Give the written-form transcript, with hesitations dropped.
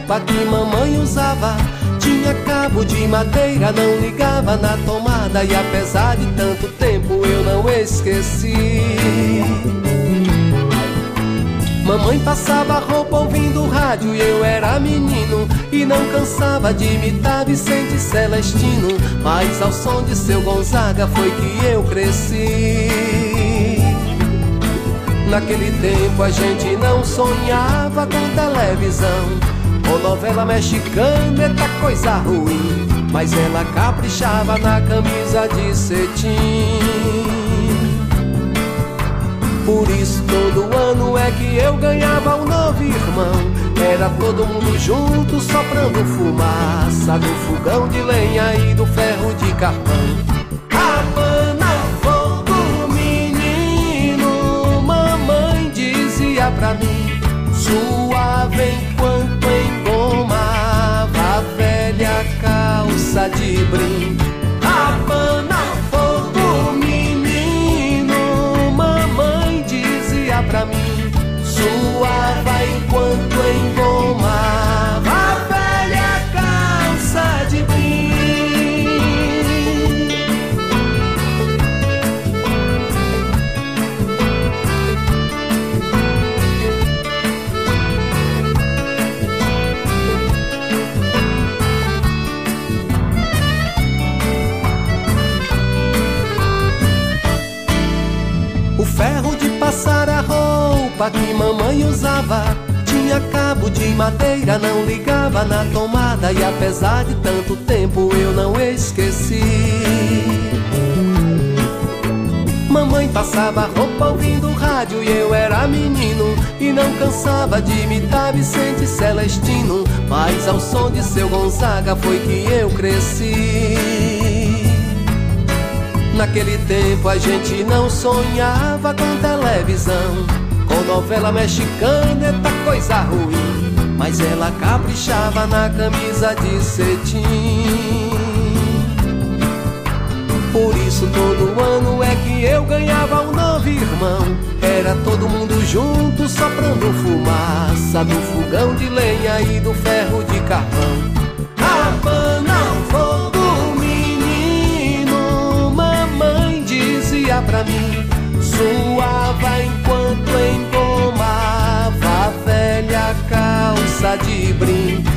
roupa que mamãe usava tinha cabo de madeira, não ligava na tomada, e apesar de tanto tempo eu não esqueci. Mamãe passava roupa ouvindo rádio e eu era menino, e não cansava de imitar Vicente Celestino, mas ao som de Seu Gonzaga foi que eu cresci. Naquele tempo a gente não sonhava com televisão ou novela mexicana, eita coisa ruim, mas ela caprichava na camisa de cetim. Por isso todo ano é que eu ganhava um novo irmão. Era todo mundo junto soprando fumaça do fogão de lenha e do ferro de carvão. Abana o fogo, menino, mamãe dizia pra mim, suave enquanto engomava a velha calça de brim. Abana o fogo, menino, mamãe dizia pra mim, suava enquanto engomava a velha calça de brim. O ferro de passar a roupa que mamãe usava tinha cabo de madeira, não ligava na tomada, e apesar de tanto tempo eu não esqueci. Mamãe passava roupa ouvindo rádio e eu era menino, e não cansava de imitar Vicente Celestino, mas ao som de Seu Gonzaga foi que eu cresci. Naquele tempo a gente não sonhava com televisão, com novela mexicana, eita coisa ruim, mas ela caprichava na camisa de cetim. Por isso todo ano é que eu ganhava um novo irmão. Era todo mundo junto soprando fumaça do fogão de lenha e do ferro de carvão. Abana o fogo, menino, mamãe dizia pra mim, suava enquanto engomava a velha calça de brim.